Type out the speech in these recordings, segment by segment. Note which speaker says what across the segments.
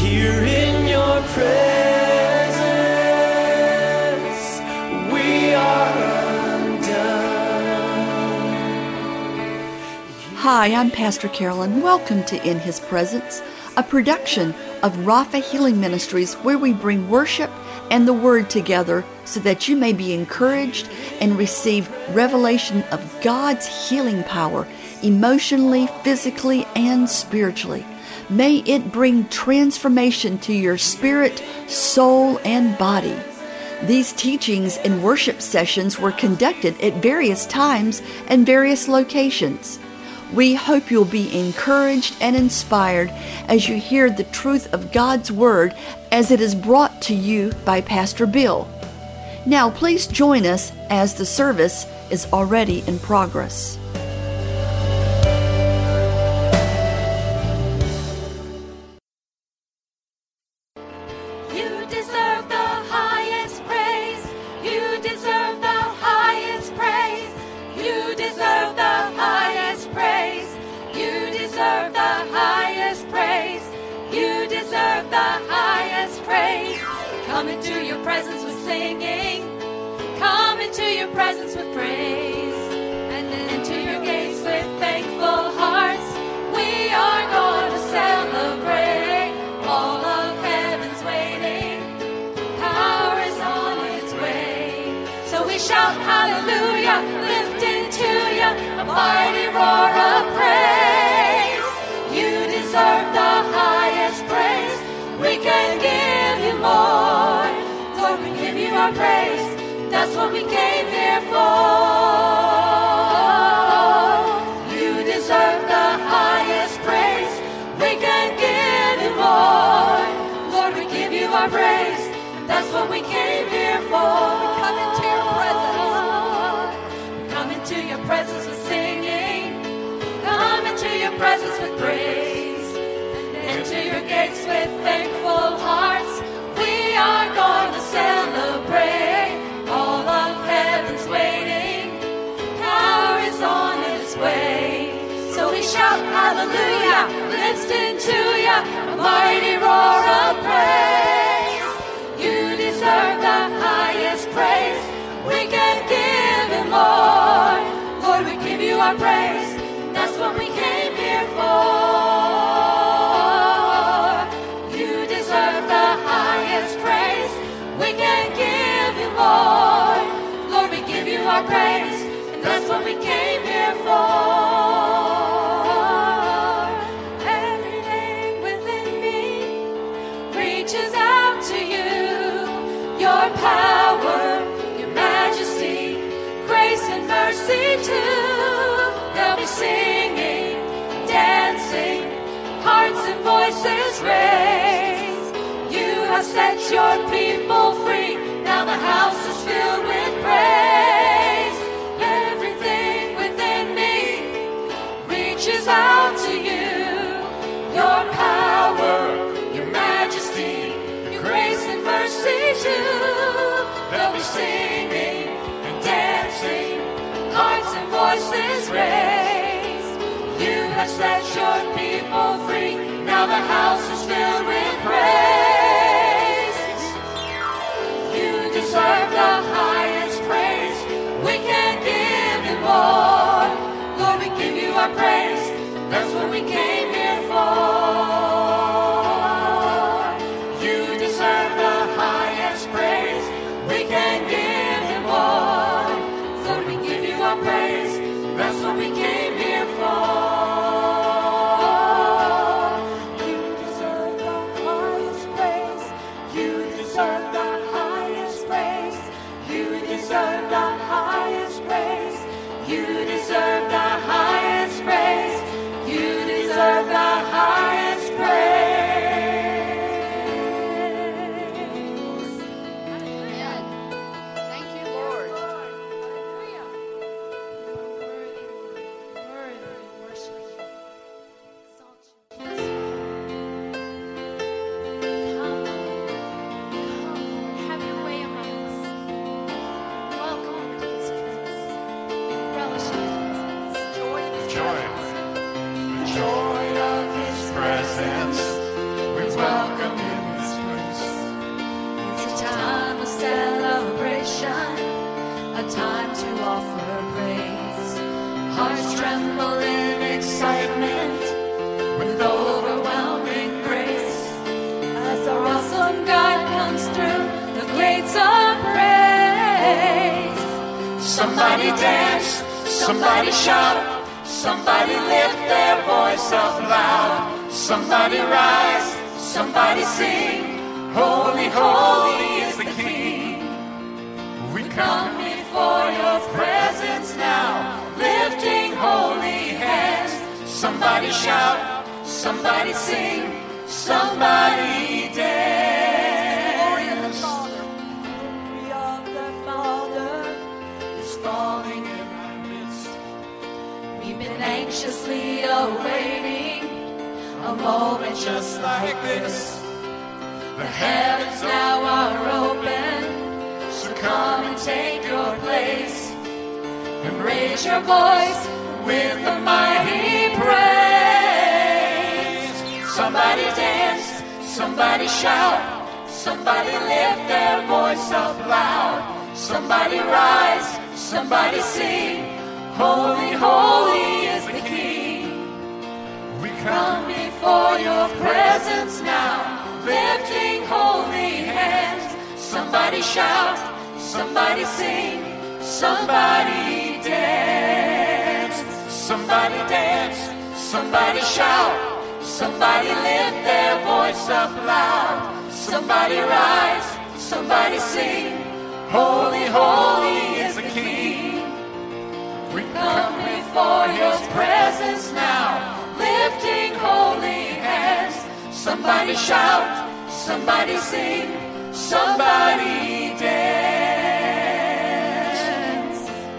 Speaker 1: Here in your presence, we are undone.
Speaker 2: Hi, I'm Pastor Carolyn. Welcome to In His Presence, a production of Rapha Healing Ministries, where we bring worship and the Word together so that you may be encouraged and receive revelation of God's healing power emotionally, physically, and spiritually. May it bring transformation to your spirit, soul, and body. These teachings and worship sessions were conducted at various times and various locations. We hope you'll be encouraged and inspired as you hear the truth of God's Word as it is brought to you by Pastor Bill. Now, please join us as the service is already in progress.
Speaker 3: Come into your presence with singing. Come into your presence with praise. And into your gates with thankful hearts. We are going to celebrate. All of heaven's waiting. Power is on its way. So we shout hallelujah, lift into you a mighty roar of praise. You deserve the highest praise. We can give you more. Lord, we give you our praise. That's what we came here for. You deserve the highest praise. We can give you more. Lord, we give you our praise. That's what we came here for. Come into your presence. Come into your presence with singing. Come into your presence with praise. Enter your gates with thankful hearts. We are going to celebrate. All of heaven's waiting. Power is on its way. So we shout hallelujah, lift into you a mighty roar of praise. You deserve the highest praise. We can give you more. Lord, we give you our praise. That's what we came here for. Lord, we give you our praise, and that's what we came here for. Everything within me reaches out to you. Your power, your majesty, grace and mercy too. They'll be singing, dancing, hearts and voices raised. You have set your people free. Now the house is filled with praise. Everything within me reaches out to you. Your power, your majesty, your grace and mercy too. They'll be singing and dancing, hearts and voices raised. You have set your people free. Now the house is filled with praise. Deserve the highest praise. We can give you more. Lord, we give you our praise. That's what we came here for. You deserve the highest praise. We can give you more. Lord, we give you our praise. That's what we came here for.
Speaker 1: Somebody dance, somebody shout, somebody lift their voice up loud. Somebody rise, somebody sing, holy, holy is the King. We come before your presence now, lifting holy hands. Somebody shout, somebody sing, somebody dance. Glory of the Father is falling in our midst.
Speaker 3: We've been anxiously awaiting a moment
Speaker 1: Just like this,
Speaker 3: the heavens now are open.
Speaker 1: so
Speaker 3: Come and take your place and raise your voice with a mighty praise.
Speaker 1: Somebody dance, somebody shout, somebody lift their voice up loud. Somebody rise, somebody sing, holy, holy is the King. We
Speaker 3: Come before your presence now, lifting holy hands.
Speaker 1: somebody shout, somebody sing, somebody dance. Somebody dance, somebody shout, somebody lift their voice up loud. Somebody rise, somebody sing, holy, holy is the King. We
Speaker 3: Come before your presence now, lifting holy hands.
Speaker 1: somebody shout, somebody sing, somebody dance.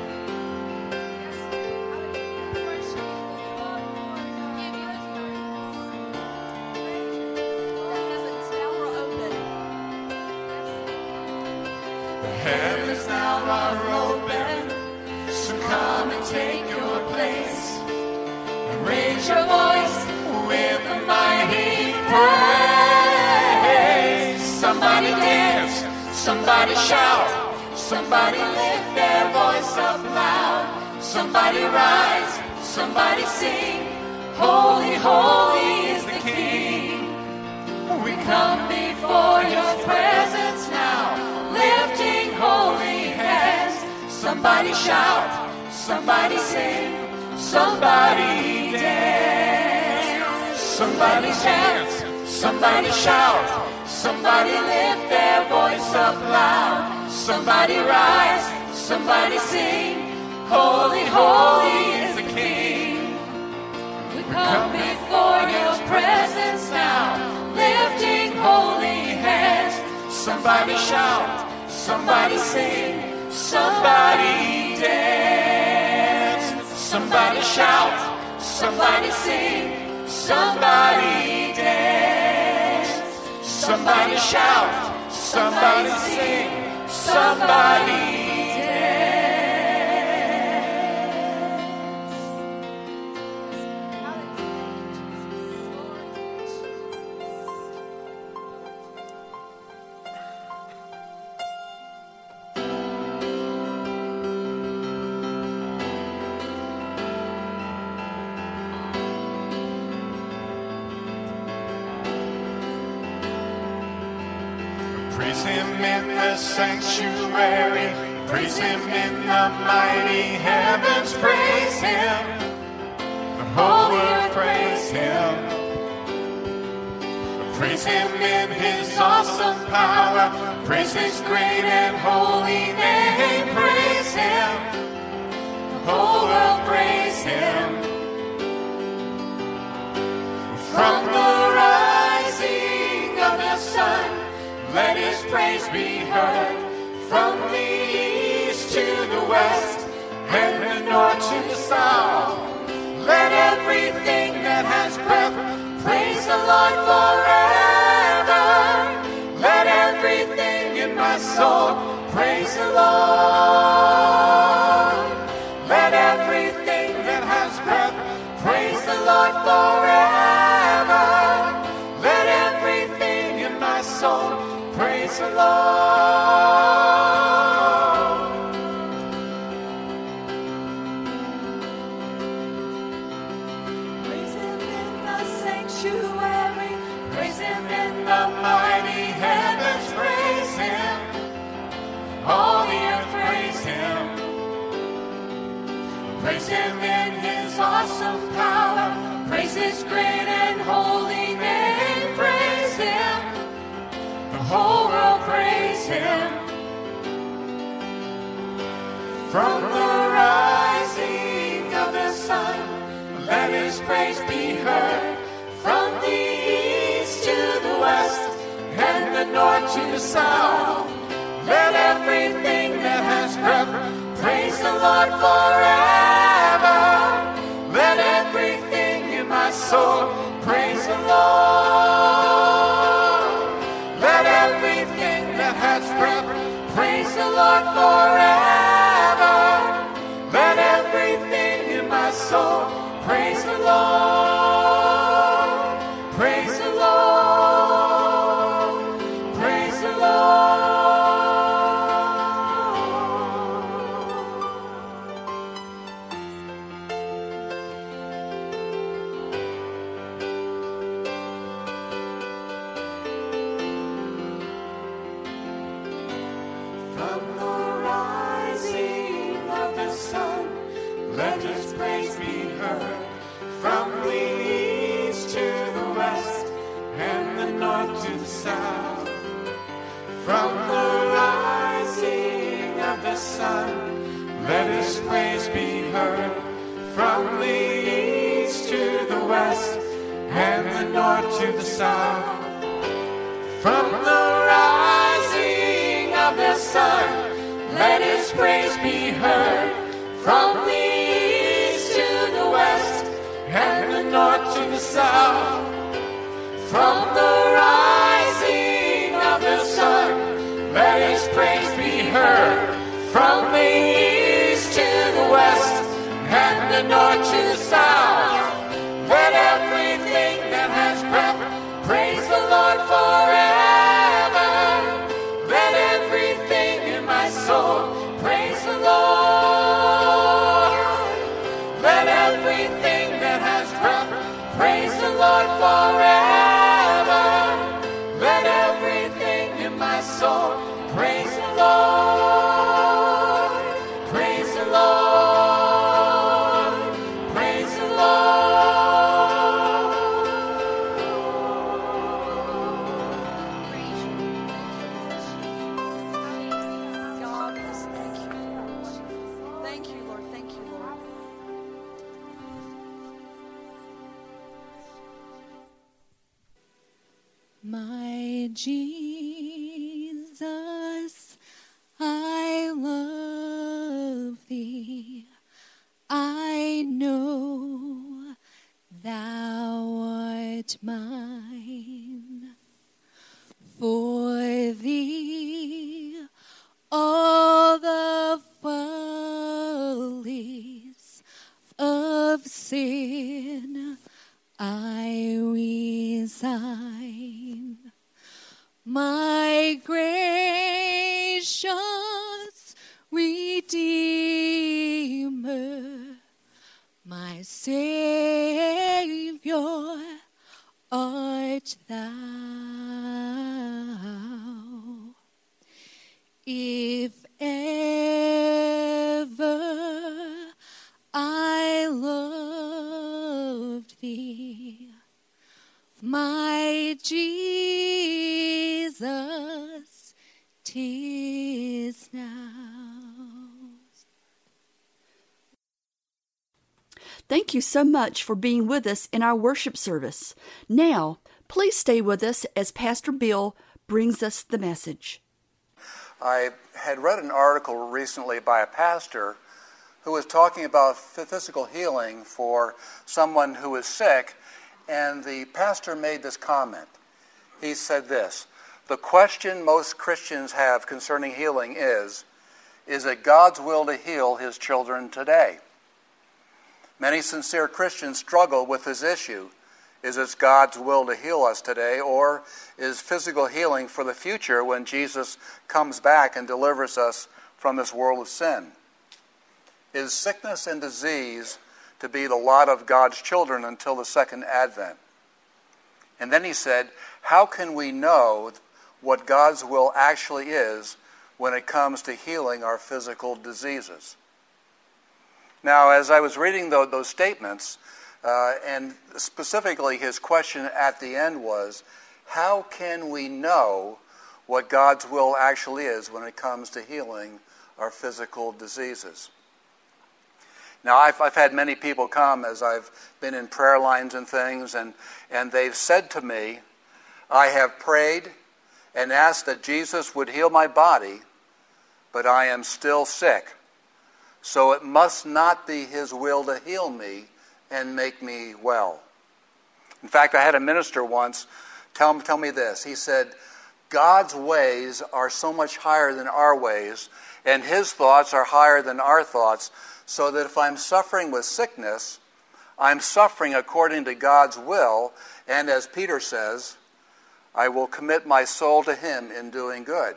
Speaker 1: The heavens now are open, so come and take your place and raise your voice with a mighty praise. Somebody dance, somebody shout, somebody lift their voice up loud. Somebody rise, somebody sing, holy, holy is the King. We come before your presence now, lifting holy hands. Somebody shout, somebody sing, somebody dance. Somebody dance, somebody shout, somebody lift their voice up loud. Somebody rise, somebody sing, holy, holy is the King.
Speaker 3: We come before your presence now, lifting holy hands.
Speaker 1: Somebody shout, somebody sing, somebody dance. Somebody shout, somebody sing, somebody dance. Somebody shout, somebody sing, somebody praise him in the sanctuary, praise him in the mighty heavens, praise him, the whole earth praise him. Praise him in his awesome power, praise his great and holy name, praise him, the whole world praise him. From the rising of the sun, let his praise be heard. From the east to the west, and the north to the south, let everything that has breath praise the Lord forever. Let everything in my soul praise the Lord. Let everything that has breath praise the Lord forever. Let everything in my soul praise the Lord.
Speaker 3: Praise him in the sanctuary, praise him in
Speaker 1: The mighty heavens praise him. All the earth praise him. Praise him in his awesome power. Praise his great and holy name. Praise him. The whole world praise him. From the rising of the sun, let his praise be heard. From the east to the west, and the north to the south, let everything that has breath praise the Lord forever. Let everything in my soul praise the Lord. Let everything that has breath praise the Lord forever. Let everything in my soul praise the Lord. Praise the Lord. Praise the Lord. From the rising of the sun, let his praise be heard. From the east to the west, and the north to the south. From the rising of the sun, let his praise be heard. From the east to the west, and the north to the south. From the rising of the sun, let his praise be heard. From the east to the west, and the north to the south. From the rising of the sun, let his praise be heard. From the east to the west, and the north to the south. Let everything that has breath praise the Lord forever. Let everything in my soul praise the Lord. Let everything that has breath praise the Lord forever. Let everything in my soul praise the Lord. Praise the Lord. Praise the Lord.
Speaker 3: God, thank you. Thank you, Lord. Thank you, Lord.
Speaker 4: My Jesus, I love thee. I know thou art mine. For thee all the follies of sin I resign. My gracious Redeemer, my Savior, art thou. If ever I loved thee, my Jesus, 'tis now.
Speaker 2: Thank you so much for being with us in our worship service. Now, please stay with us as Pastor Bill brings us the message.
Speaker 5: I had read an article recently by a pastor who was talking about physical healing for someone who is sick, and the pastor made this comment. He said this: the question most Christians have concerning healing is it God's will to heal his children today? Many sincere Christians struggle with this issue. Is it God's will to heal us today, or is physical healing for the future when Jesus comes back and delivers us from this world of sin? Is sickness and disease to be the lot of God's children until the second advent? And then he said, how can we know what God's will actually is when it comes to healing our physical diseases? Now, as I was reading those statements, and specifically his question at the end was, how can we know what God's will actually is when it comes to healing our physical diseases? Now, I've had many people come as I've been in prayer lines and things, and they've said to me, I have prayed and asked that Jesus would heal my body, but I am still sick. So it must not be his will to heal me and make me well. In fact, I had a minister once tell me this. He said, God's ways are so much higher than our ways, and his thoughts are higher than our thoughts, so that if I'm suffering with sickness, I'm suffering according to God's will, and as Peter says, I will commit my soul to him in doing good.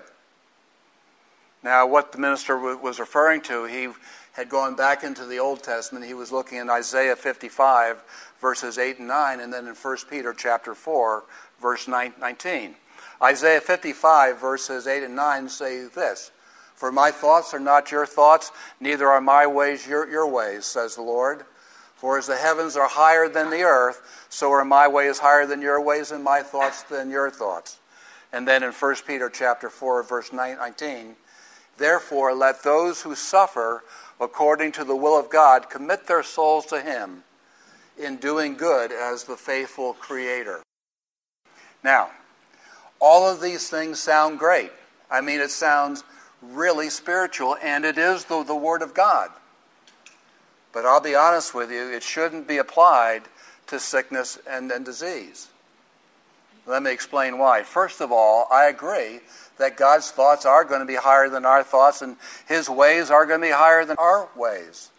Speaker 5: Now, what the minister was referring to, he had gone back into the Old Testament. He was looking in Isaiah 55, verses 8 and 9, and then in 1 Peter chapter 4, verse 19. Isaiah 55, verses 8 and 9 say this, For my thoughts are not your thoughts, neither are my ways your ways, says the Lord. For as the heavens are higher than the earth, so are my ways higher than your ways, and my thoughts than your thoughts. And then in 1 Peter chapter 4, verse 19, Therefore let those who suffer according to the will of God commit their souls to him in doing good as the faithful Creator. Now, all of these things sound great. I mean, it sounds really spiritual, and it is the Word of God. But I'll be honest with you, it shouldn't be applied to sickness and disease. Let me explain why. First of all, I agree that God's thoughts are going to be higher than our thoughts, and his ways are going to be higher than our ways.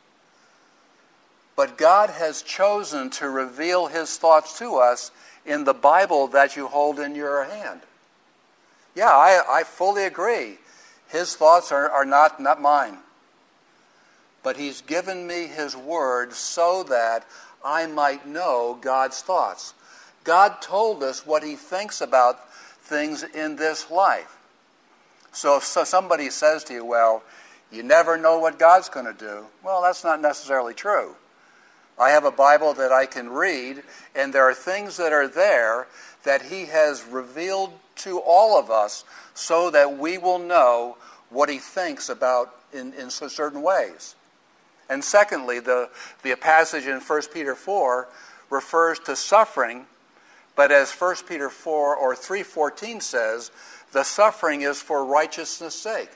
Speaker 5: But God has chosen to reveal his thoughts to us in the Bible that you hold in your hand. Yeah, I fully agree. His thoughts are not mine. But he's given me his word so that I might know God's thoughts. God told us what he thinks about things in this life. So if somebody says to you, well, you never know what God's going to do, well, that's not necessarily true. I have a Bible that I can read, and there are things that are there that he has revealed to all of us so that we will know what he thinks about in certain ways. And secondly, the passage in 1 Peter 4 refers to suffering, but as 1 Peter 4 or 3:14 says, the suffering is for righteousness' sake.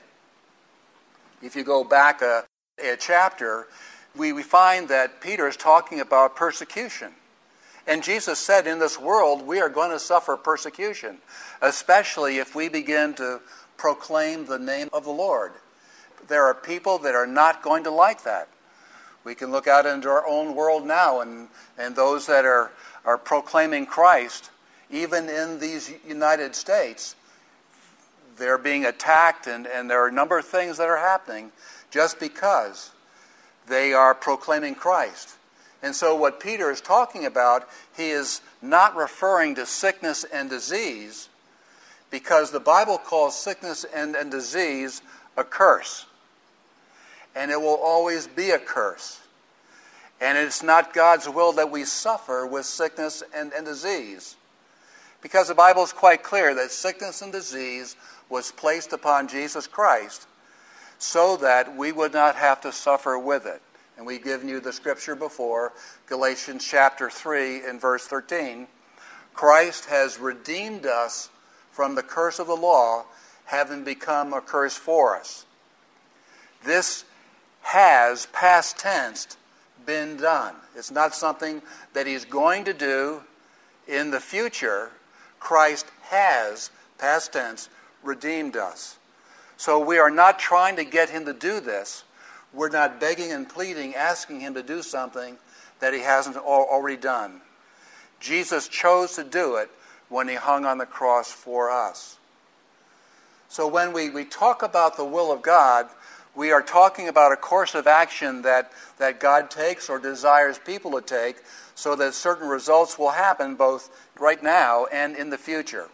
Speaker 5: If you go back a chapter, we find that Peter is talking about persecution. And Jesus said, in this world, we are going to suffer persecution, especially if we begin to proclaim the name of the Lord. There are people that are not going to like that. We can look out into our own world now, and those that are proclaiming Christ, even in these United States, they're being attacked, and there are a number of things that are happening just because they are proclaiming Christ. And so what Peter is talking about, he is not referring to sickness and disease, because the Bible calls sickness and disease a curse. And it will always be a curse. And it's not God's will that we suffer with sickness and disease. Because the Bible is quite clear that sickness and disease was placed upon Jesus Christ so that we would not have to suffer with it. And we've given you the scripture before, Galatians chapter 3 and verse 13. Christ has redeemed us from the curse of the law, having become a curse for us. This has, past tense, been done. It's not something that he's going to do in the future. Christ has, past tense, redeemed us. So we are not trying to get him to do this. We're not begging and pleading, asking him to do something that he hasn't already done. Jesus chose to do it when he hung on the cross for us. So when we talk about the will of God, we are talking about a course of action that God takes or desires people to take so that certain results will happen both right now and in the future.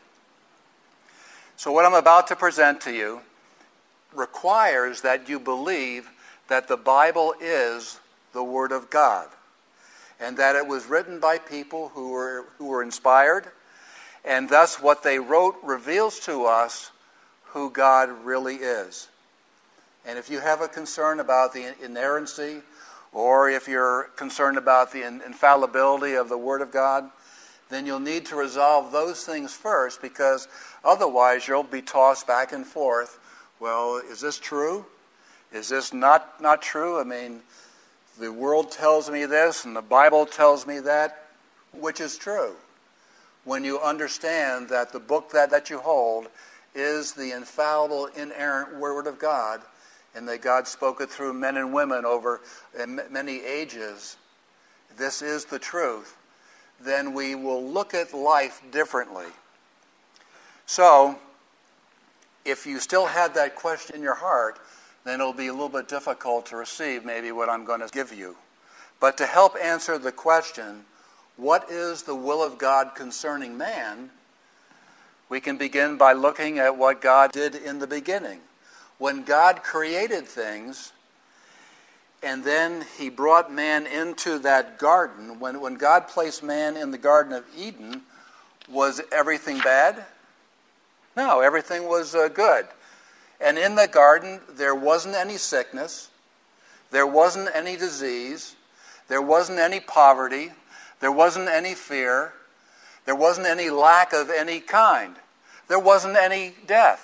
Speaker 5: So what I'm about to present to you requires that you believe that the Bible is the Word of God, and that it was written by people who were inspired, and thus what they wrote reveals to us who God really is. And if you have a concern about the inerrancy, or if you're concerned about the infallibility of the Word of God, then you'll need to resolve those things first, because otherwise you'll be tossed back and forth. Well, is this true? Is this not true? I mean, the world tells me this and the Bible tells me that. Which is true? When you understand that the book that you hold is the infallible, inerrant Word of God, and that God spoke it through men and women over many ages, this is the truth, then we will look at life differently. So, if you still have that question in your heart, then it'll be a little bit difficult to receive maybe what I'm going to give you. But to help answer the question, what is the will of God concerning man, we can begin by looking at what God did in the beginning. When God created things, and then he brought man into that garden, when God placed man in the Garden of Eden, was everything bad? No, everything was good. And in the garden, there wasn't any sickness, there wasn't any disease, there wasn't any poverty, there wasn't any fear, there wasn't any lack of any kind, there wasn't any death.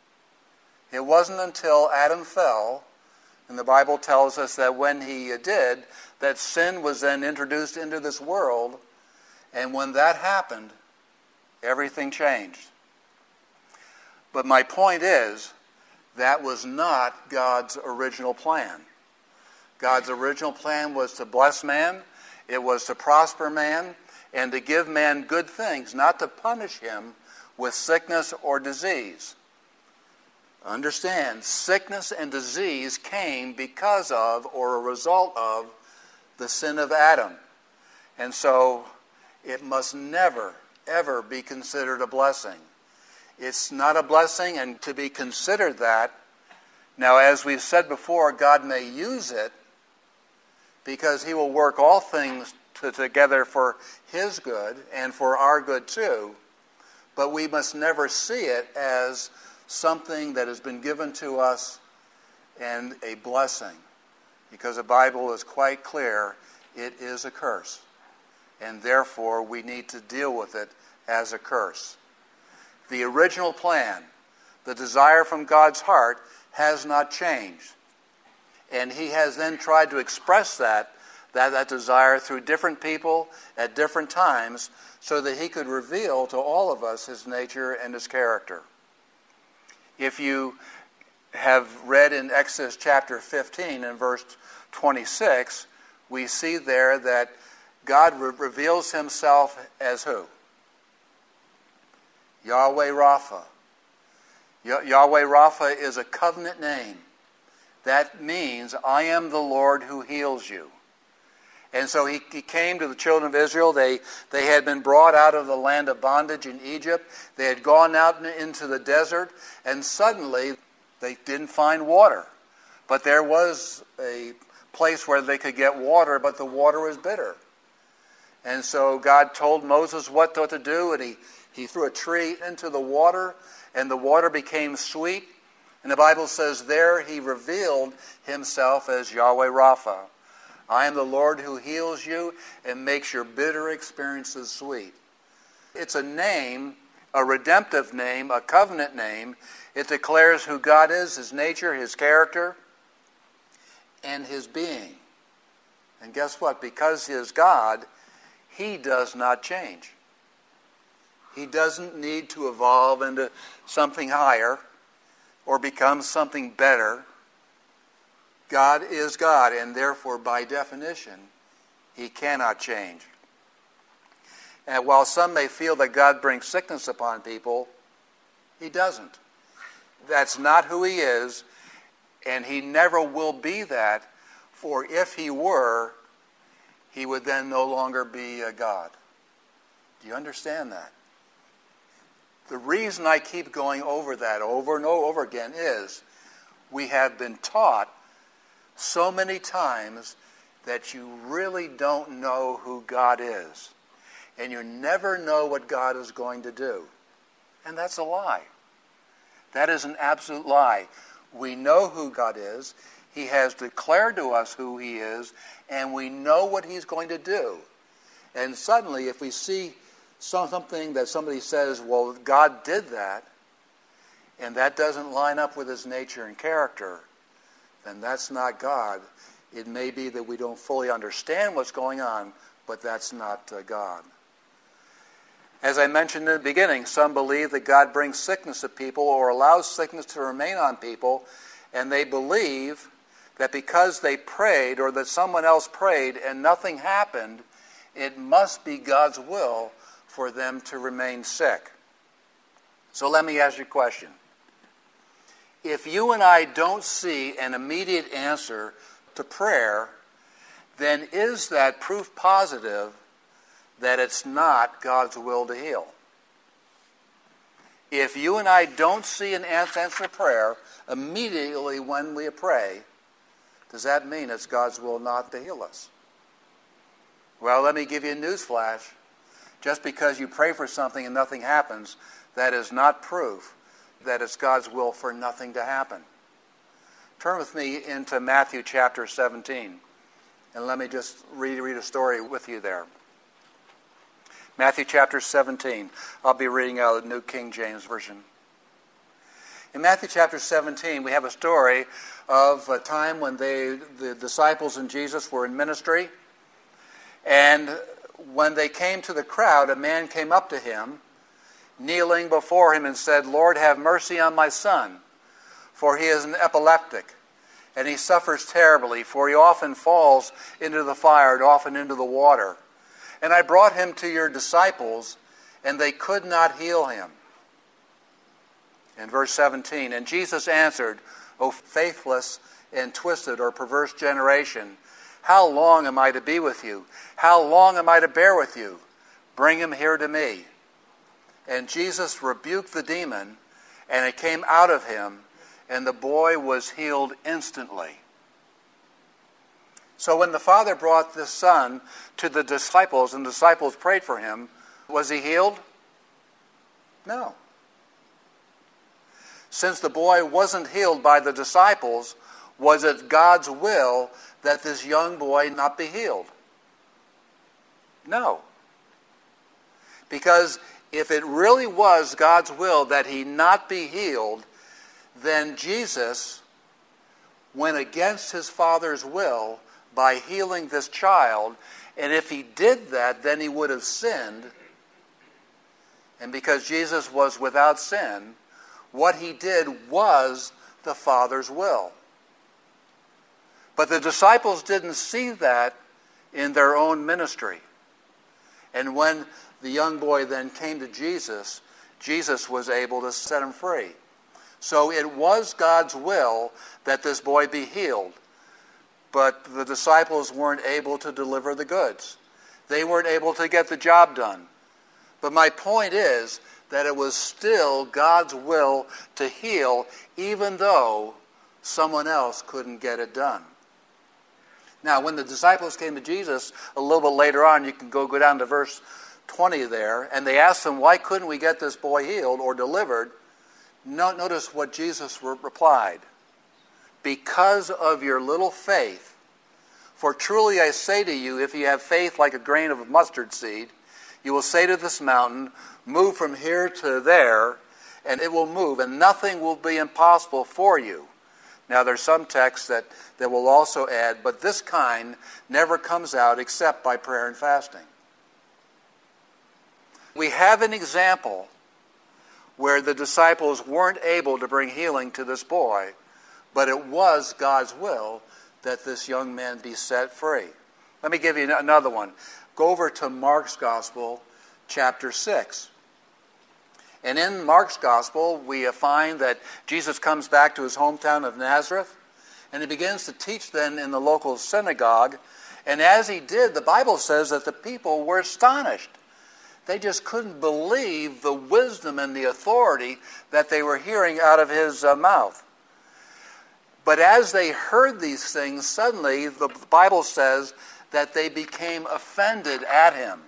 Speaker 5: It wasn't until Adam fell, and the Bible tells us that when he did, that sin was then introduced into this world, and when that happened, everything changed. But my point is, that was not God's original plan. God's original plan was to bless man, it was to prosper man, and to give man good things, not to punish him with sickness or disease. Understand, sickness and disease came because of, or a result of, the sin of Adam. And so, it must never, ever be considered a blessing. It's not a blessing, and to be considered that, now as we've said before, God may use it, because he will work all things together for his good, and for our good too, but we must never see it as something that has been given to us and a blessing, because the Bible is quite clear, it is a curse, and therefore we need to deal with it as a curse. The original plan, the desire from God's heart, has not changed, and he has then tried to express that desire through different people at different times, so that he could reveal to all of us his nature and his character. If you have read in Exodus chapter 15 and verse 26, we see there that God reveals himself as who? Yahweh Rapha. Yahweh Rapha is a covenant name. That means, I am the Lord who heals you. And so he came to the children of Israel. They had been brought out of the land of bondage in Egypt. They had gone out into the desert, and suddenly they didn't find water. But there was a place where they could get water, but the water was bitter. And so God told Moses what to do, and he threw a tree into the water, and the water became sweet. And the Bible says there he revealed himself as Yahweh Rapha. I am the Lord who heals you and makes your bitter experiences sweet. It's a name, a redemptive name, a covenant name. It declares who God is, his nature, his character, and his being. And guess what? Because he is God, he does not change. He doesn't need to evolve into something higher or become something better. God is God, and therefore, by definition, he cannot change. And while some may feel that God brings sickness upon people, he doesn't. That's not who he is, and he never will be that, for if he were, he would then no longer be a God. Do you understand that? The reason I keep going over that over and over again is we have been taught so many times that you really don't know who God is. And you never know what God is going to do. And that's a lie. That is an absolute lie. We know who God is. He has declared to us who he is, and we know what he's going to do. And suddenly, if we see something that somebody says, well, God did that, and that doesn't line up with his nature and character, then that's not God. It may be that we don't fully understand what's going on, but that's not God. As I mentioned in the beginning, some believe that God brings sickness to people or allows sickness to remain on people, and they believe that because they prayed or that someone else prayed and nothing happened, it must be God's will for them to remain sick. So let me ask you a question. If you and I don't see an immediate answer to prayer, then is that proof positive that it's not God's will to heal? If you and I don't see an answer to prayer immediately when we pray, does that mean it's God's will not to heal us? Well, let me give you a news flash. Just because you pray for something and nothing happens, that is not proof that it's God's will for nothing to happen. Turn with me into Matthew chapter 17, and let me just read a story with you there. Matthew chapter 17. I'll be reading out of the New King James Version. In Matthew chapter 17, we have a story of a time when the disciples and Jesus were in ministry. And when they came to the crowd, a man came up to him, kneeling before him and said, Lord, have mercy on my son, for he is an epileptic, and he suffers terribly, for he often falls into the fire and often into the water. And I brought him to your disciples, and they could not heal him. In verse 17, and Jesus answered, O faithless and twisted or perverse generation, how long am I to be with you? How long am I to bear with you? Bring him here to me. And Jesus rebuked the demon, and it came out of him, and the boy was healed instantly. So when the father brought the son to the disciples, and the disciples prayed for him, was he healed? No. Since the boy wasn't healed by the disciples, was it God's will that this young boy not be healed? No. Because if it really was God's will that he not be healed, then Jesus went against his Father's will by healing this child, and if he did that, then he would have sinned. And because Jesus was without sin, what he did was the Father's will. But the disciples didn't see that in their own ministry. And when the young boy then came to Jesus, Jesus was able to set him free. So it was God's will that this boy be healed. But the disciples weren't able to deliver the goods. They weren't able to get the job done. But my point is that it was still God's will to heal, even though someone else couldn't get it done. Now, when the disciples came to Jesus a little bit later on, you can go down to verse 20 there, and they asked him, why couldn't we get this boy healed or delivered? Notice what Jesus replied. Because of your little faith, for truly I say to you, if you have faith like a grain of mustard seed, you will say to this mountain, move from here to there, and it will move, and nothing will be impossible for you. Now there's some texts that will also add, but this kind never comes out except by prayer and fasting. We have an example where the disciples weren't able to bring healing to this boy, but it was God's will that this young man be set free. Let me give you another one. Go over to Mark's Gospel, chapter 6. And in Mark's Gospel, we find that Jesus comes back to his hometown of Nazareth, and he begins to teach then in the local synagogue. And as he did, the Bible says that the people were astonished. They just couldn't believe the wisdom and the authority that they were hearing out of his mouth. But as they heard these things, suddenly the Bible says that they became offended at him.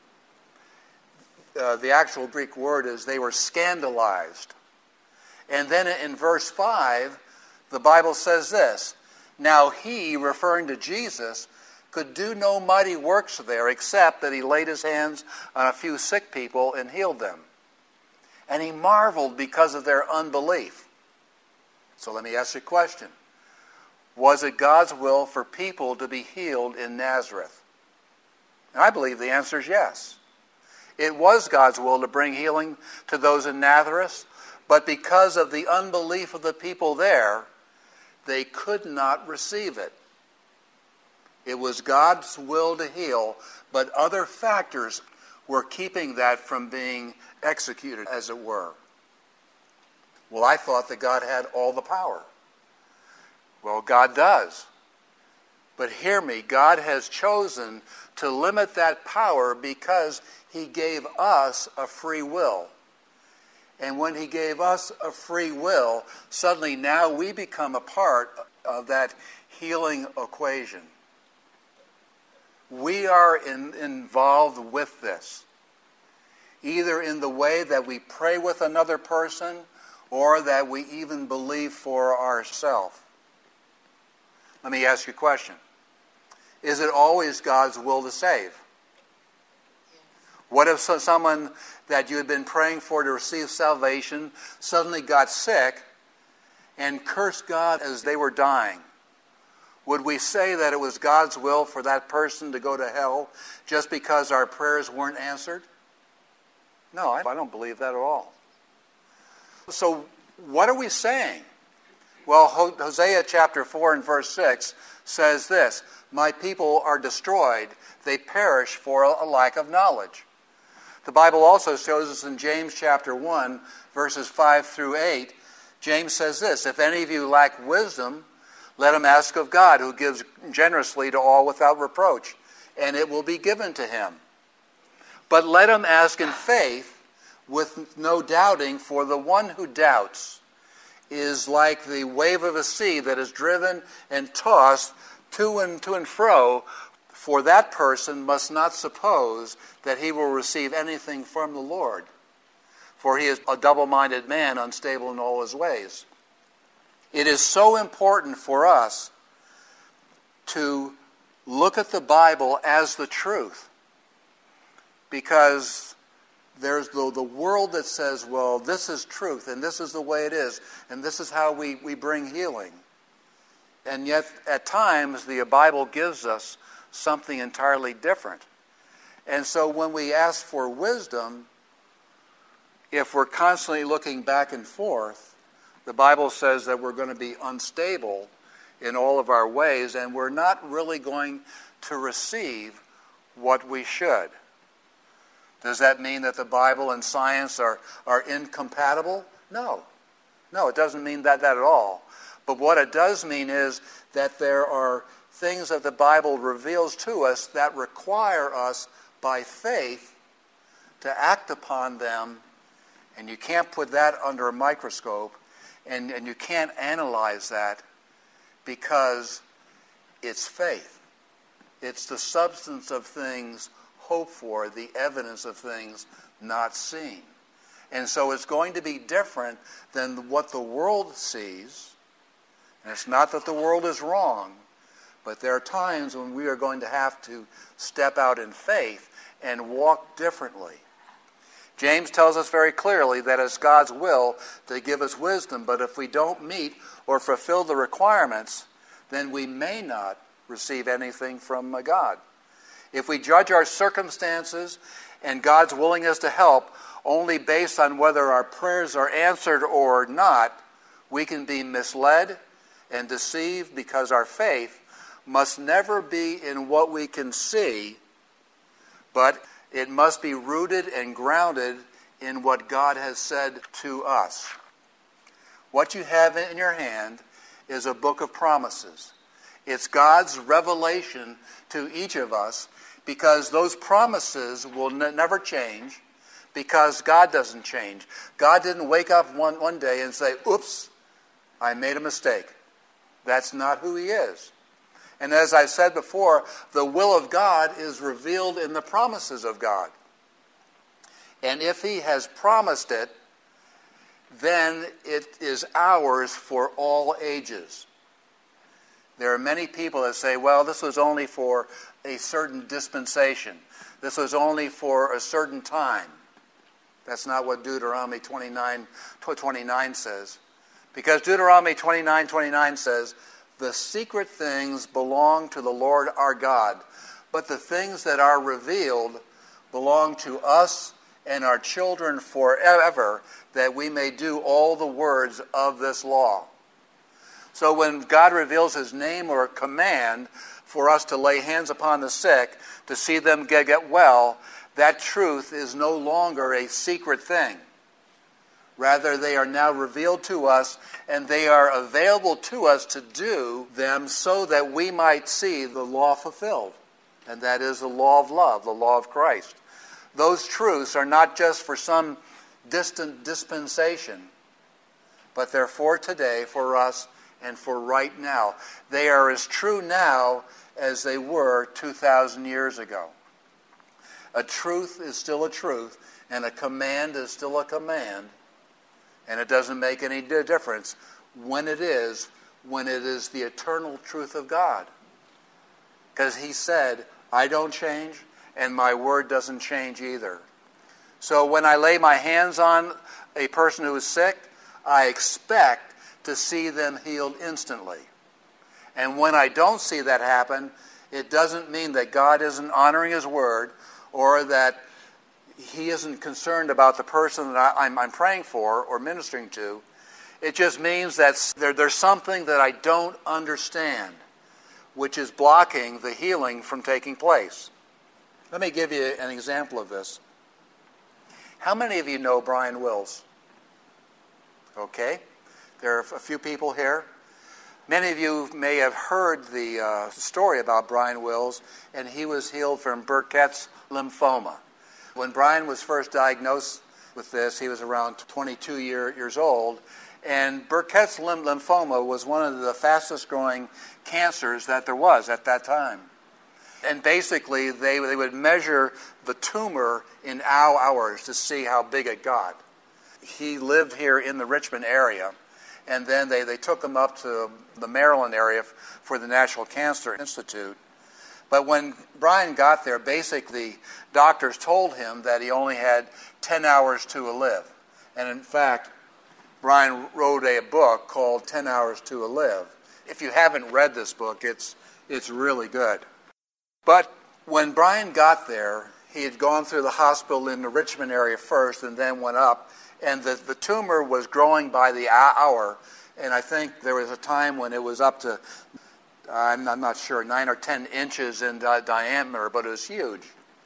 Speaker 5: The actual Greek word is they were scandalized. And then in verse 5, the Bible says this, "Now he," referring to Jesus, "could do no mighty works there except that he laid his hands on a few sick people and healed them. And he marveled because of their unbelief." So let me ask you a question. Was it God's will for people to be healed in Nazareth? And I believe the answer is yes. It was God's will to bring healing to those in Nazareth, but because of the unbelief of the people there, they could not receive it. It was God's will to heal, but other factors were keeping that from being executed, as it were. Well, I thought that God had all the power. Well, God does. But hear me, God has chosen to limit that power because he gave us a free will. And when he gave us a free will, suddenly now we become a part of that healing equation. We are involved with this, either in the way that we pray with another person or that we even believe for ourselves. Let me ask you a question. Is it always God's will to save? What if someone that you had been praying for to receive salvation suddenly got sick and cursed God as they were dying? Would we say that it was God's will for that person to go to hell just because our prayers weren't answered? No, I don't believe that at all. So what are we saying? Well, Hosea chapter 4 and verse 6 says this, "My people are destroyed, they perish for a lack of knowledge." The Bible also shows us in James chapter 1, verses 5 through 8, James says this, "If any of you lack wisdom, let him ask of God, who gives generously to all without reproach, and it will be given to him. But let him ask in faith with no doubting, for the one who doubts is like the wave of a sea that is driven and tossed to and fro. For that person must not suppose that he will receive anything from the Lord. For he is a double-minded man, unstable in all his ways." It is so important for us to look at the Bible as the truth. Because there's the world that says, well, this is truth, and this is the way it is, and this is how we bring healing. And yet, at times, the Bible gives us something entirely different. And so when we ask for wisdom, if we're constantly looking back and forth, the Bible says that we're going to be unstable in all of our ways, and we're not really going to receive what we should. Does that mean that the Bible and science are incompatible? No. No, it doesn't mean that at all. But what it does mean is that there are things that the Bible reveals to us that require us by faith to act upon them, and you can't put that under a microscope, and you can't analyze that because it's faith. It's the substance of things hoped for, the evidence of things not seen. And so it's going to be different than what the world sees. And it's not that the world is wrong, but there are times when we are going to have to step out in faith and walk differently. James tells us very clearly that it's God's will to give us wisdom, but if we don't meet or fulfill the requirements, then we may not receive anything from God. If we judge our circumstances and God's willingness to help only based on whether our prayers are answered or not, we can be misled and deceived, because our faith must never be in what we can see, but it must be rooted and grounded in what God has said to us. What you have in your hand is a book of promises. It's God's revelation to each of us, because those promises will never change, because God doesn't change. God didn't wake up one day and say, oops, I made a mistake. That's not who he is. And as I said before, the will of God is revealed in the promises of God. And if he has promised it, then it is ours for all ages. There are many people that say, well, this was only for a certain dispensation. This was only for a certain time. That's not what Deuteronomy 29 says. Because Deuteronomy 29 says, the secret things belong to the Lord our God, but the things that are revealed belong to us and our children forever, that we may do all the words of this law. So when God reveals his name or a command for us to lay hands upon the sick, to see them get well, that truth is no longer a secret thing. Rather, they are now revealed to us, and they are available to us to do them so that we might see the law fulfilled. And that is the law of love, the law of Christ. Those truths are not just for some distant dispensation, but they're for today, for us, and for right now. They are as true now as they were 2,000 years ago. A truth is still a truth, and a command is still a command, and it doesn't make any difference when it is the eternal truth of God. Because he said, I don't change, and my word doesn't change either. So when I lay my hands on a person who is sick, I expect to see them healed instantly. And when I don't see that happen, it doesn't mean that God isn't honoring his word, or that he isn't concerned about the person that I'm praying for or ministering to. It just means that there's something that I don't understand, which is blocking the healing from taking place. Let me give you an example of this. How many of you know Brian Wills? Okay. There are a few people here. Many of you may have heard the story about Brian Wills, and he was healed from Burkitt's lymphoma. When Brian was first diagnosed with this, he was around 22 years old, and Burkitt's lymphoma was one of the fastest growing cancers that there was at that time. And basically, they would measure the tumor in hours to see how big it got. He lived here in the Richmond area, and then they took him up to the Maryland area for the National Cancer Institute. But when Brian got there, basically, doctors told him that he only had 10 hours to live. And in fact, Brian wrote a book called 10 Hours to Live. If you haven't read this book, it's really good. But when Brian got there, he had gone through the hospital in the Richmond area first and then went up, and the tumor was growing by the hour, and I think there was a time when it was up to, I'm not sure, 9 or 10 inches in diameter, but it was huge.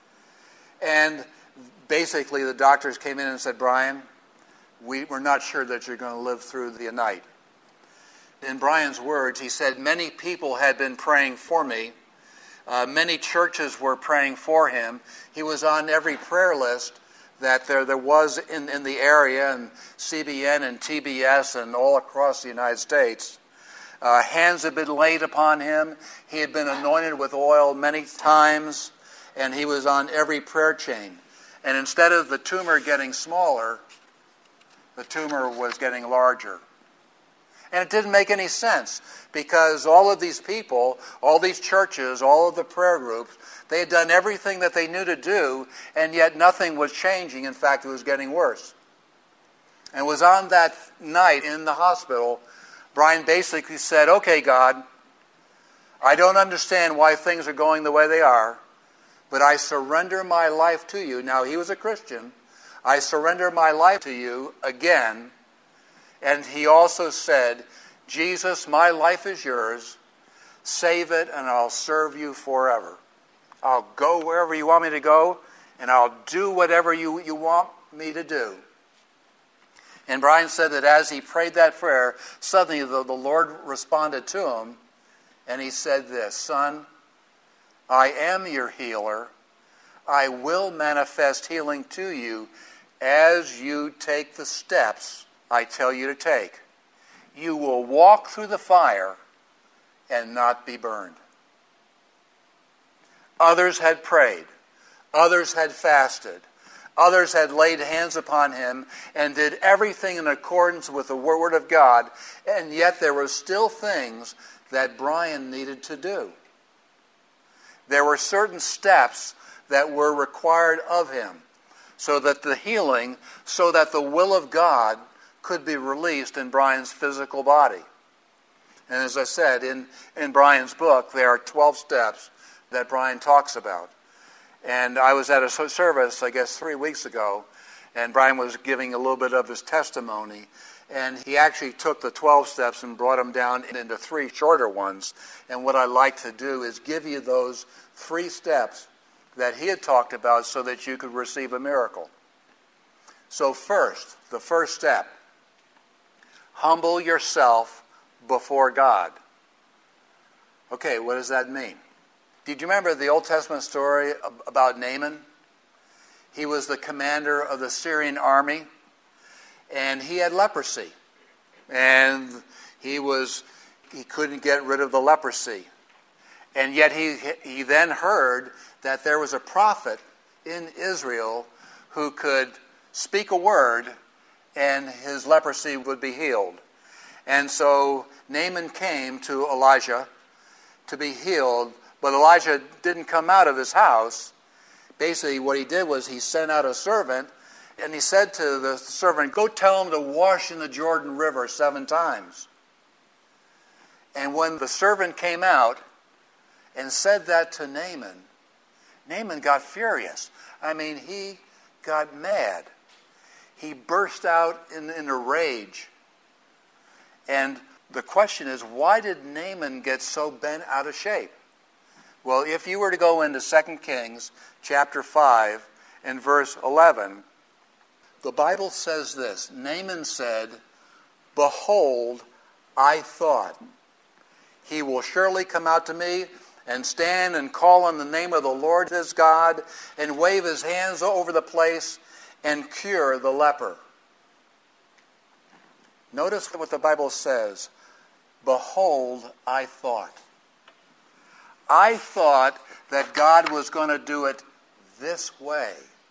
Speaker 5: And basically the doctors came in and said, Brian, we're not sure that you're going to live through the night. In Brian's words, he said, many people had been praying for me. Many churches were praying for him. He was on every prayer list that there was in the area, and CBN and TBS and all across the United States. Hands had been laid upon him. He had been anointed with oil many times, and he was on every prayer chain. And instead of the tumor getting smaller, the tumor was getting larger. And it didn't make any sense, because all of these people, all these churches, all of the prayer groups, they had done everything that they knew to do, and yet nothing was changing. In fact, it was getting worse. And it was on that night in the hospital, Brian basically said, okay, God, I don't understand why things are going the way they are, but I surrender my life to you. Now, he was a Christian. I surrender my life to you again. And he also said, Jesus, my life is yours. Save it, and I'll serve you forever. I'll go wherever you want me to go, and I'll do whatever you want me to do. And Brian said that as he prayed that prayer, suddenly the Lord responded to him, and he said this, Son, I am your healer. I will manifest healing to you as you take the steps I tell you to take. You will walk through the fire, and not be burned. Others had prayed. Others had fasted. Others had laid hands upon him and did everything in accordance with the Word of God, and yet there were still things that Brian needed to do. There were certain steps that were required of him so that the healing, so that the will of God could be released in Brian's physical body. And as I said, in Brian's book, there are 12 steps that Brian talks about. And I was at a service, I guess, 3 weeks ago, and Brian was giving a little bit of his testimony. And he actually took the 12 steps and brought them down into 3 shorter ones. And what I like to do is give you those 3 steps that he had talked about so that you could receive a miracle. So first, the first step, humble yourself before God. Okay, what does that mean? Did you remember the Old Testament story about Naaman? He was the commander of the Syrian army, and he had leprosy. And he couldn't get rid of the leprosy. And yet he then heard that there was a prophet in Israel who could speak a word and his leprosy would be healed. And so Naaman came to Elijah to be healed, but Elijah didn't come out of his house. Basically what he did was he sent out a servant, and he said to the servant, go tell him to wash in the Jordan River 7 times. And when the servant came out and said that to Naaman, Naaman got furious. I mean, he got mad. He burst out in a rage. And the question is, why did Naaman get so bent out of shape? Well, if you were to go into 2 Kings chapter 5 and verse 11, the Bible says this, Naaman said, behold, I thought, he will surely come out to me and stand and call on the name of the Lord his God and wave his hands over the place and cure the leper. Notice what the Bible says. Behold, I thought. I thought that God was going to do it this way.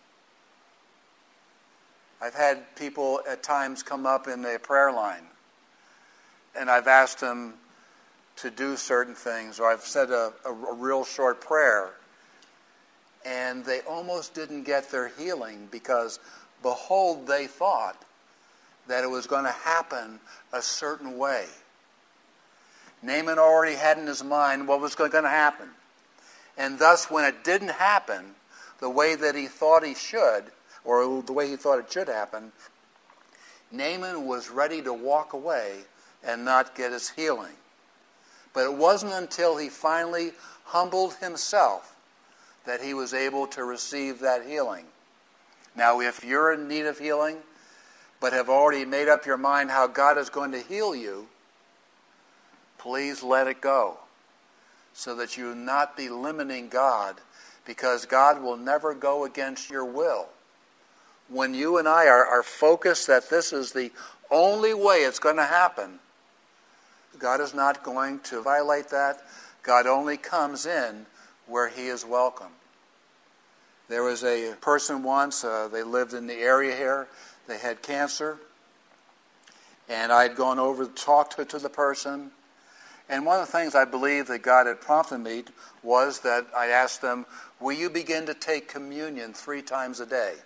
Speaker 5: I've had people at times come up in the prayer line, and I've asked them to do certain things, or I've said a real short prayer, and they almost didn't get their healing because, behold, they thought that it was going to happen a certain way. Naaman already had in his mind what was going to happen. And thus, when it didn't happen the way that he thought he should, or the way he thought it should happen, Naaman was ready to walk away and not get his healing. But it wasn't until he finally humbled himself that he was able to receive that healing. Now, if you're in need of healing, but have already made up your mind how God is going to heal you, please let it go so that you will not be limiting God, because God will never go against your will. When you and I are focused that this is the only way it's going to happen, God is not going to violate that. God only comes in where he is welcome. There was a person once, they lived in the area here, they had cancer, and I'd gone over to talk to the person. And one of the things I believe that God had prompted me was that I asked them, will you begin to take communion 3 times a day?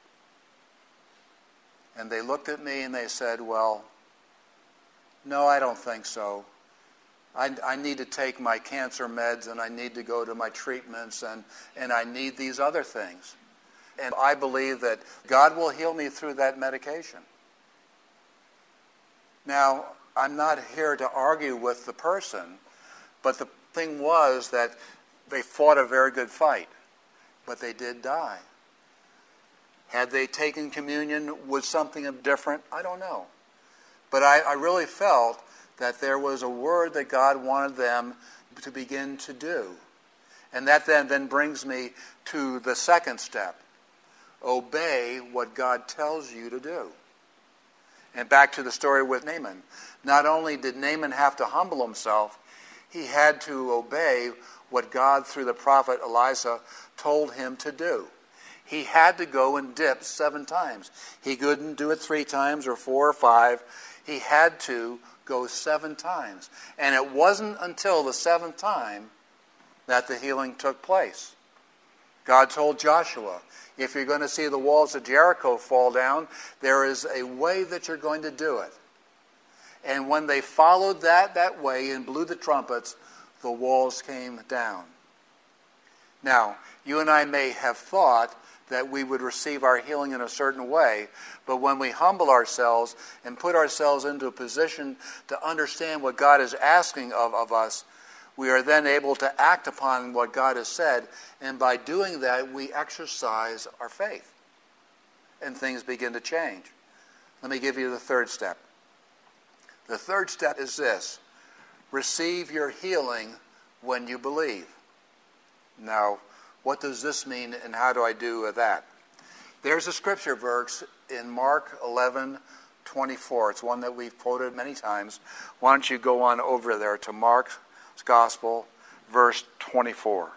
Speaker 5: And they looked at me and they said, well, no, I don't think so. I need to take my cancer meds, and I need to go to my treatments, and I need these other things. And I believe that God will heal me through that medication. Now, I'm not here to argue with the person, but the thing was that they fought a very good fight, but they did die. Had they taken communion with something different? I don't know. But I really felt that there was a word that God wanted them to begin to do. And that then brings me to the second step. Obey what God tells you to do. And back to the story with Naaman. Not only did Naaman have to humble himself, He had to obey what God, through the prophet Elijah, told him to do. He had to go and dip 7 times. He couldn't do it 3 times or 4 or 5. He had to go 7 times. And it wasn't until the 7th time that the healing took place. God told Joshua, if you're going to see the walls of Jericho fall down, there is a way that you're going to do it. And when they followed that way and blew the trumpets, the walls came down. Now, you and I may have thought that we would receive our healing in a certain way, but when we humble ourselves and put ourselves into a position to understand what God is asking of us, we are then able to act upon what God has said, and by doing that, we exercise our faith, and things begin to change. Let me give you the 3rd step. The 3rd step is this: receive your healing when you believe. Now, what does this mean, and how do I do that? There's a scripture verse in Mark 11:24. It's one that we've quoted many times. Why don't you go on over there to Mark's Gospel, verse 24.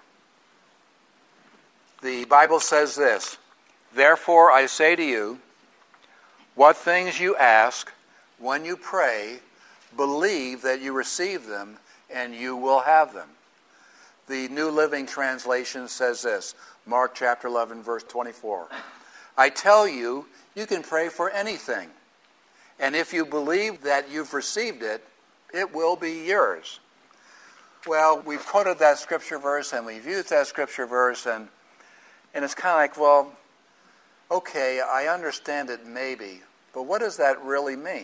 Speaker 5: The Bible says this: "Therefore I say to you, what things you ask when you pray, believe that you receive them, and you will have them." The New Living Translation says this, Mark chapter 11, verse 24. "I tell you, you can pray for anything, and if you believe that you've received it, it will be yours." Well, we've quoted that scripture verse, and we've used that scripture verse, and it's kind of like, well, okay, I understand it maybe, but what does that really mean?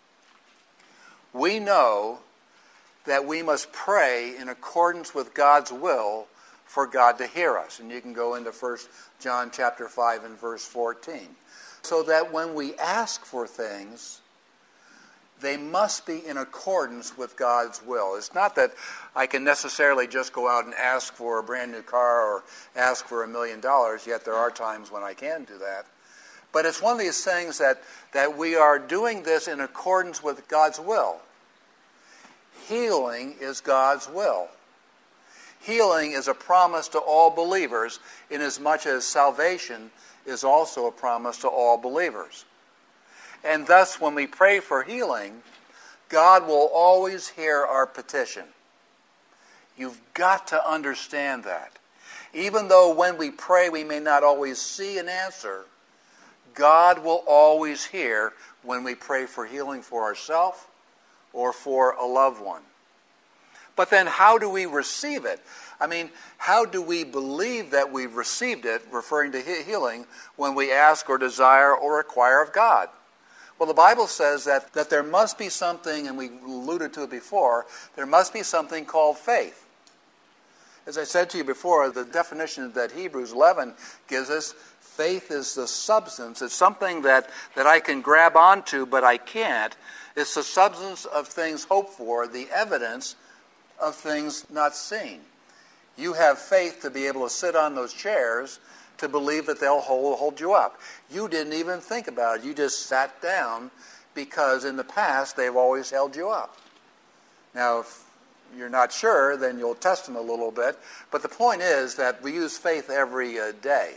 Speaker 5: We know that we must pray in accordance with God's will for God to hear us. And you can go into 1 John chapter 5 and verse 14. So that when we ask for things, they must be in accordance with God's will. It's not that I can necessarily just go out and ask for a brand new car or ask for $1 million, yet there are times when I can do that. But it's one of these things that we are doing this in accordance with God's will. Healing is God's will. Healing is a promise to all believers, inasmuch as salvation is also a promise to all believers. And thus, when we pray for healing, God will always hear our petition. You've got to understand that. Even though when we pray we may not always see an answer, God will always hear when we pray for healing for ourselves or for a loved one. But then how do we receive it? I mean, how do we believe that we've received it, referring to healing, when we ask or desire or require of God? Well, the Bible says that there must be something, and we alluded to it before, there must be something called faith. As I said to you before, the definition that Hebrews 11 gives us, faith is the substance. It's something that I can grab onto, but I can't. It's the substance of things hoped for, the evidence of things not seen. You have faith to be able to sit on those chairs to believe that they'll hold you up. You didn't even think about it. You just sat down because in the past they've always held you up. Now, if you're not sure, then you'll test them a little bit. But the point is that we use faith every day.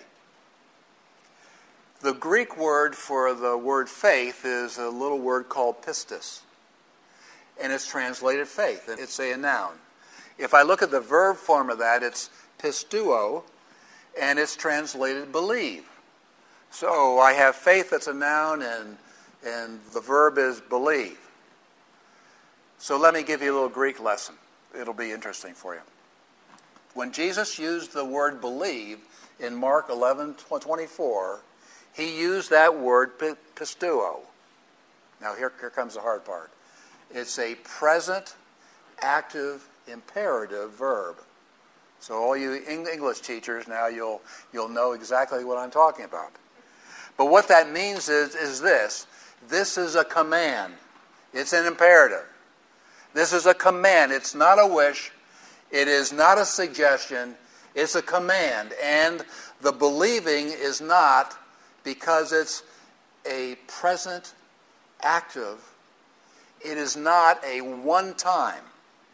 Speaker 5: The Greek word for the word faith is a little word called pistis. And it's translated faith. It's a noun. If I look at the verb form of that, it's pistuo, and it's translated believe. So I have faith that's a noun, and the verb is believe. So let me give you a little Greek lesson. It'll be interesting for you. When Jesus used the word believe in Mark 11:24, he used that word pistuo. Now here comes the hard part. It's a present, active, imperative verb. So all you English teachers now, you'll know exactly what I'm talking about. But what that means is this. This is a command. It's an imperative. This is a command. It's not a wish. It is not a suggestion. It's a command. And the believing is not because it's a present, active. It is not a one-time.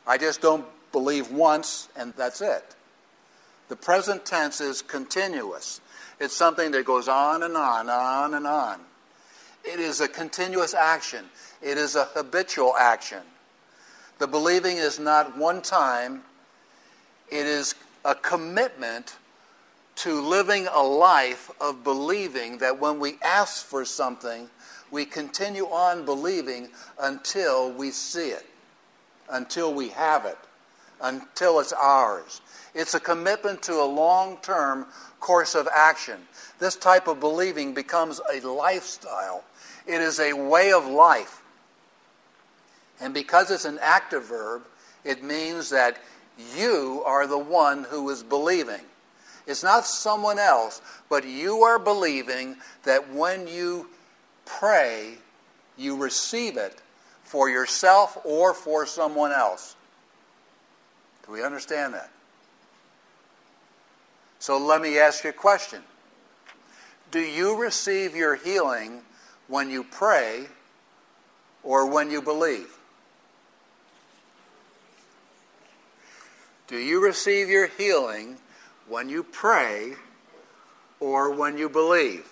Speaker 5: I just don't believe once and that's it. The present tense is continuous. It's something that goes on and on and on. It is a continuous action. It is a habitual action. The believing is not one time. It is a commitment to living a life of believing that when we ask for something, we continue on believing until we see it, until we have it, until it's ours. It's a commitment to a long-term course of action. This type of believing becomes a lifestyle. It is a way of life. And because it's an active verb, it means that you are the one who is believing. It's not someone else, but you are believing that when you pray, you receive it for yourself or for someone else. Do we understand that? So let me ask you a question. Do you receive your healing when you pray or when you believe? Do you receive your healing when you pray or when you believe?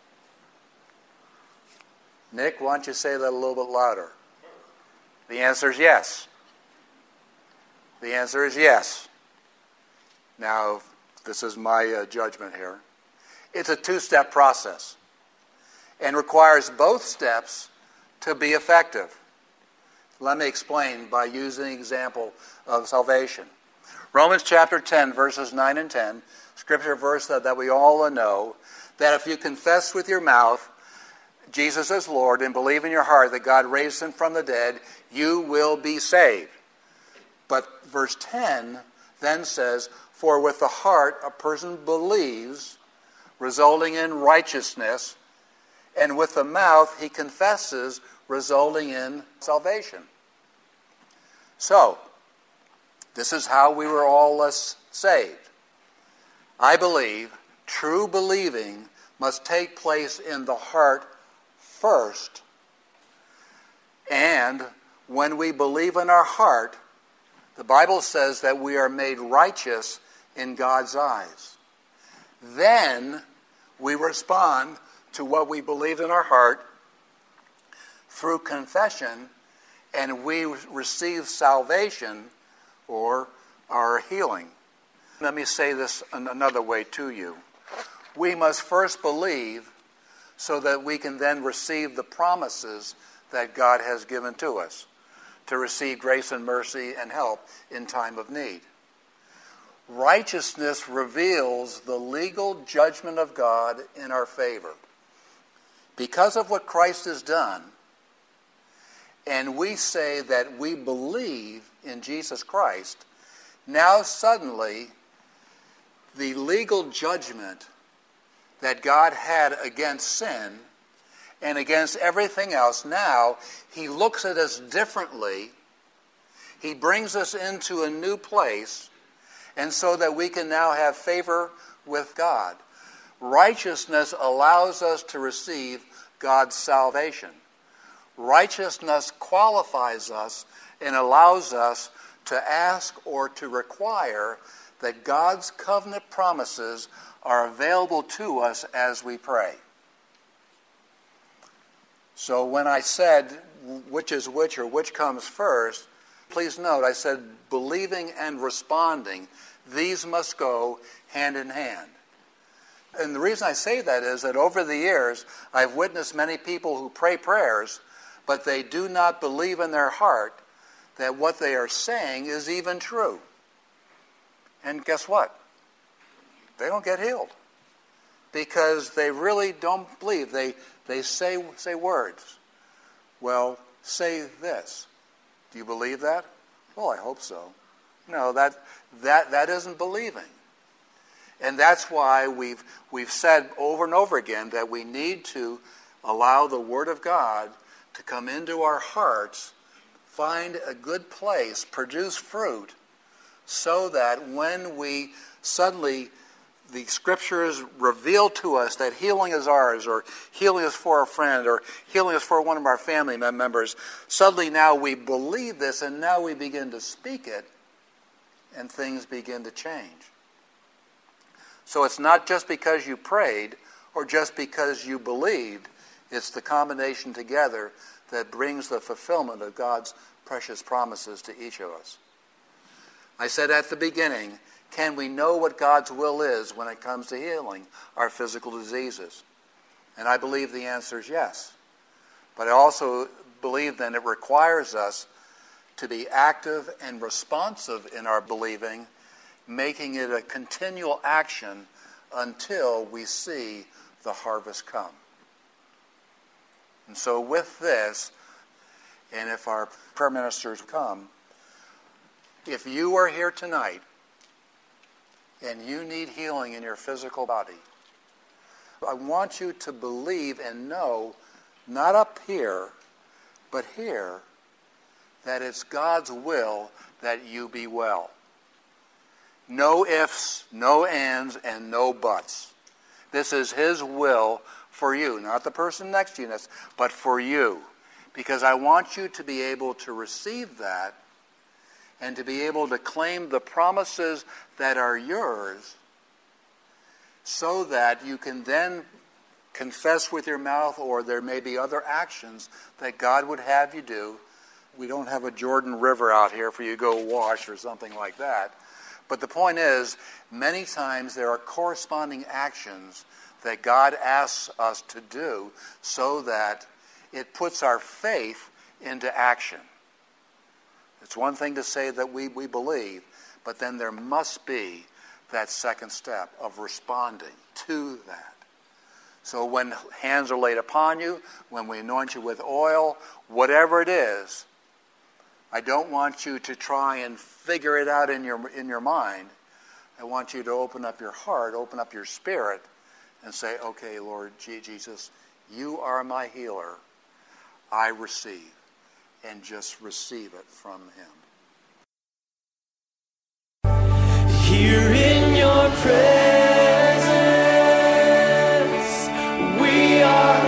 Speaker 5: Nick, why don't you say that a little bit louder? The answer is yes. The answer is yes. Now, this is my judgment here. It's a two-step process and requires both steps to be effective. Let me explain by using the example of salvation. Romans chapter 10, verses 9 and 10, scripture verse that we all know, that if you confess with your mouth Jesus is Lord and believe in your heart that God raised him from the dead, you will be saved. But verse 10 then says, for with the heart a person believes, resulting in righteousness, and with the mouth he confesses, resulting in salvation. So, this is how we were all saved. I believe true believing must take place in the heart first. And when we believe in our heart, the Bible says that we are made righteous in God's eyes. Then we respond to what we believe in our heart through confession, and we receive salvation or our healing. Let me say this another way to you. We must first believe so that we can then receive the promises that God has given to us to receive grace and mercy and help in time of need. Righteousness reveals the legal judgment of God in our favor. Because of what Christ has done, and we say that we believe in Jesus Christ, now suddenly the legal judgment that God had against sin and against everything else, now he looks at us differently. He brings us into a new place, and so that we can now have favor with God. Righteousness allows us to receive God's salvation. Righteousness qualifies us and allows us to ask or to require that God's covenant promises are available to us as we pray. So when I said which is which or which comes first, please note I said believing and responding. These must go hand in hand. And the reason I say that is that over the years, I've witnessed many people who pray prayers, but they do not believe in their heart that what they are saying is even true. And guess what? They don't get healed because they really don't believe. They say words. Well, say this. Do you believe that? Well, I hope so. No, that isn't believing. And that's why we've said over and over again that we need to allow the Word of God to come into our hearts, find a good place, produce fruit, so that when we suddenly the scriptures reveal to us that healing is ours, or healing is for a friend, or healing is for one of our family members, suddenly now we believe this, and now we begin to speak it, and things begin to change. So it's not just because you prayed or just because you believed. It's the combination together that brings the fulfillment of God's precious promises to each of us. I said at the beginning, can we know what God's will is when it comes to healing our physical diseases? And I believe the answer is yes. But I also believe then it requires us to be active and responsive in our believing, making it a continual action until we see the harvest come. And so with this, and if our prayer ministers come, if you are here tonight and you need healing in your physical body, I want you to believe and know, not up here, but here, that it's God's will that you be well. No ifs, no ands, and no buts. This is His will for you, not the person next to you, but for you. Because I want you to be able to receive that and to be able to claim the promises that are yours, so that you can then confess with your mouth, or there may be other actions that God would have you do. We don't have a Jordan River out here for you to go wash or something like that. But the point is, many times there are corresponding actions that God asks us to do so that it puts our faith into action. It's one thing to say that we believe, but then there must be that second step of responding to that. So when hands are laid upon you, when we anoint you with oil, whatever it is, I don't want you to try and figure it out in your mind. I want you to open up your heart, open up your spirit, and say, okay, Lord Jesus, you are my healer. I receive. And just receive it from Him.
Speaker 1: Here in your presence, we are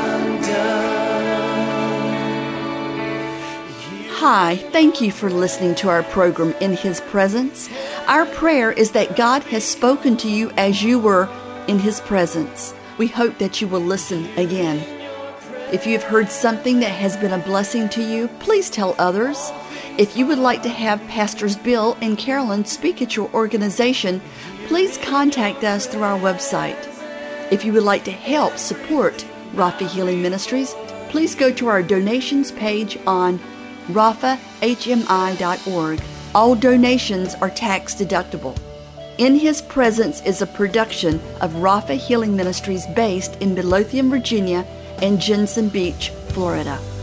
Speaker 1: undone.
Speaker 2: Hi, thank you for listening to our program, In His Presence. Our prayer is that God has spoken to you as you were in His presence. We hope that you will listen again. If you have heard something that has been a blessing to you, please tell others. If you would like to have Pastors Bill and Carolyn speak at your organization, please contact us through our website. If you would like to help support Rapha Healing Ministries, please go to our donations page on raphahmi.org. All donations are tax deductible. In His Presence is a production of Rapha Healing Ministries based in Midlothian, Virginia, and Jensen Beach, Florida.